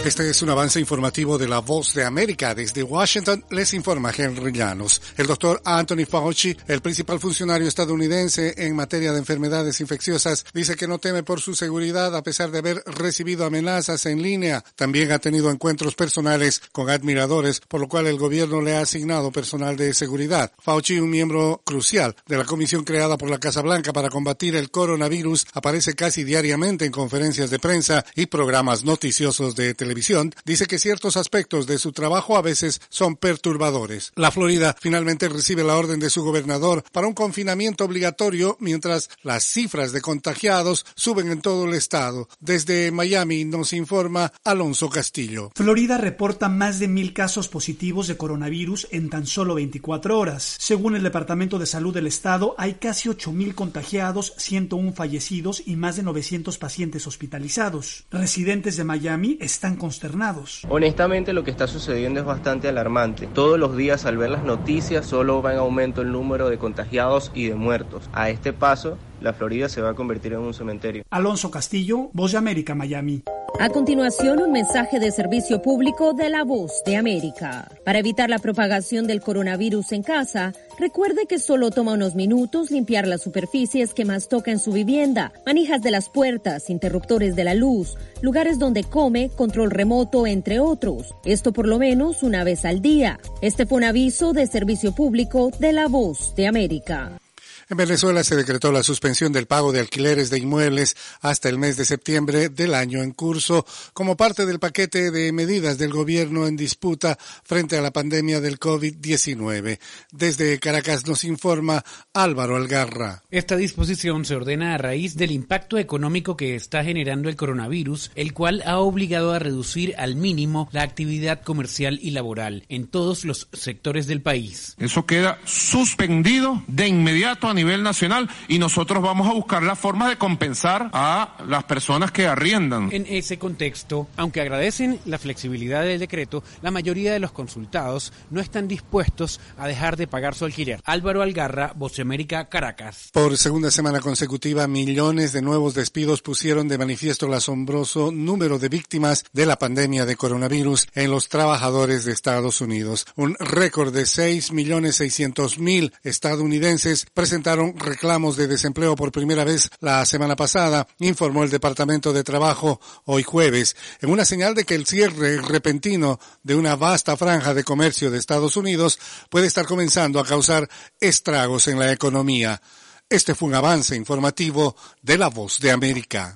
Este es un avance informativo de La Voz de América. Desde Washington les informa Henry Llanos. El doctor Anthony Fauci, el principal funcionario estadounidense en materia de enfermedades infecciosas, dice que no teme por su seguridad a pesar de haber recibido amenazas en línea. También ha tenido encuentros personales con admiradores, por lo cual el gobierno le ha asignado personal de seguridad. Fauci, un miembro crucial de la comisión creada por la Casa Blanca para combatir el coronavirus, aparece casi diariamente en conferencias de prensa y programas noticiosos de televisión. Dice que ciertos aspectos de su trabajo a veces son perturbadores. La Florida finalmente recibe la orden de su gobernador para un confinamiento obligatorio mientras las cifras de contagiados suben en todo el estado. Desde Miami nos informa Alonso Castillo. Florida reporta más de 1,000 casos positivos de coronavirus en tan solo 24 horas. Según el Departamento de Salud del estado, hay casi 8,000 contagiados, 101 fallecidos y más de 900 pacientes hospitalizados. Residentes de Miami están consternados. Honestamente, lo que está sucediendo es bastante alarmante. Todos los días, al ver las noticias, solo va en aumento el número de contagiados y de muertos. A este paso, la Florida se va a convertir en un cementerio. Alonso Castillo, Voz de América, Miami. A continuación, un mensaje de servicio público de La Voz de América. Para evitar la propagación del coronavirus en casa, recuerde que solo toma unos minutos limpiar las superficies que más toca en su vivienda, manijas de las puertas, interruptores de la luz, lugares donde come, control remoto, entre otros. Esto por lo menos una vez al día. Este fue un aviso de servicio público de La Voz de América. En Venezuela se decretó la suspensión del pago de alquileres de inmuebles hasta el mes de septiembre del año en curso, como parte del paquete de medidas del gobierno en disputa frente a la pandemia del COVID-19. Desde Caracas nos informa Álvaro Algarra. Esta disposición se ordena a raíz del impacto económico que está generando el coronavirus, el cual ha obligado a reducir al mínimo la actividad comercial y laboral en todos los sectores del país. Eso queda suspendido de inmediato a nivel nacional y nosotros vamos a buscar la forma de compensar a las personas que arriendan. En ese contexto, aunque agradecen la flexibilidad del decreto, la mayoría de los consultados no están dispuestos a dejar de pagar su alquiler. Álvaro Algarra, Voz de América, Caracas. Por segunda semana consecutiva, millones de nuevos despidos pusieron de manifiesto el asombroso número de víctimas de la pandemia de coronavirus en los trabajadores de Estados Unidos. Un récord de 6.600.000 estadounidenses presentaron reclamos de desempleo por primera vez la semana pasada, informó el Departamento de Trabajo hoy jueves, en una señal de que el cierre repentino de una vasta franja de comercio de Estados Unidos puede estar comenzando a causar estragos en la economía. Este fue un avance informativo de La Voz de América.